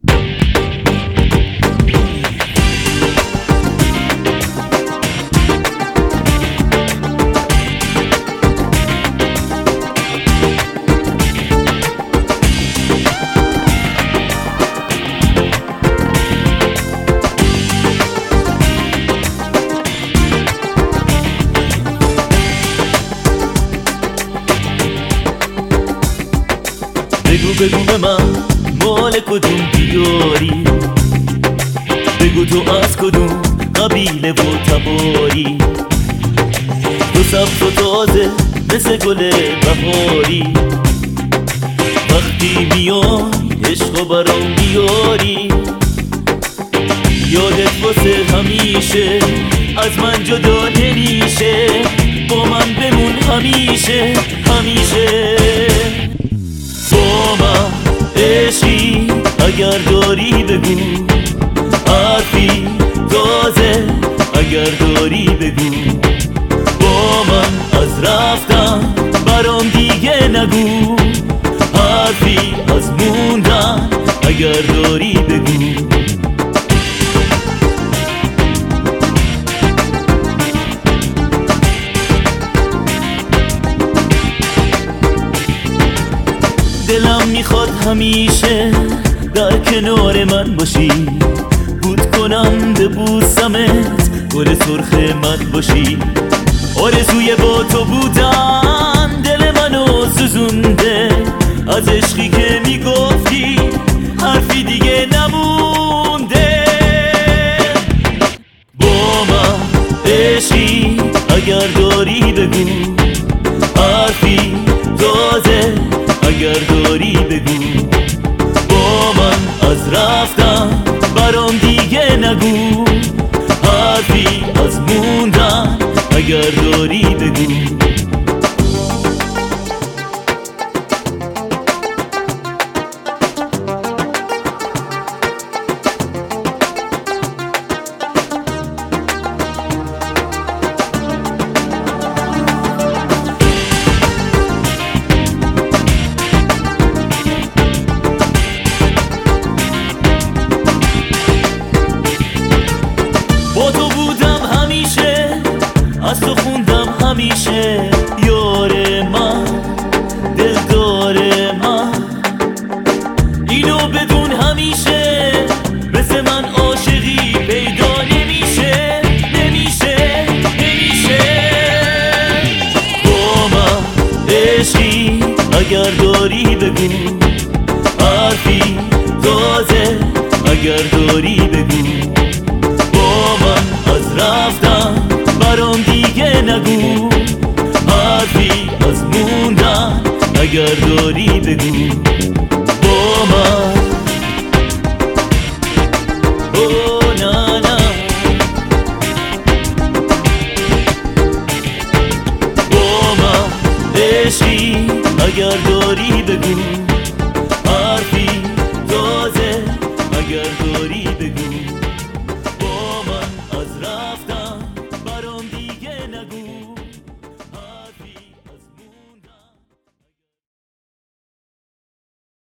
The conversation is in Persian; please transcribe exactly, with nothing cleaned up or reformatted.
بگو بگو به من مال کدوم دیاری، بگو تو از کدوم قبیله و تباری، تو سبز و تازه مثل گل بهاری، وقتی میای عشق و برام بیاری، یادت واسه همیشه از من جدا نمیشه، با من بمون همیشه همیشه. با من عشقی اگر داری بگو، حرفی تازه اگر داری بگو، با من از رفتن برام دیگه نگو، حرفی از موندن اگر داری بگو. دلم میخواد همیشه در کنار من باشی، بود کنم ببوسمت گل سرخ من باشی، آرزوی با تو بودن دل منو سوزونده، از عشقی که میگفتی حرفی دیگه نمونده. با من عشقی اگر داری بگو، حرفی تازه اگر داری بگو، با من از رفتن برام دیگه نگو، حرفی از موندن اگر داری بگو. با تو بودم همیشه، از تو خوندم همیشه، یار من دلدار من، اینو بدون همیشه، مثل من عاشقی پیدا نمیشه نمیشه نمیشه. با من عشقی اگر داری بگو، حرفی تازه اگر داری بگو، با من از رفتن برام دیگه نگو، حرفی از موندن اگر داری بگو. با من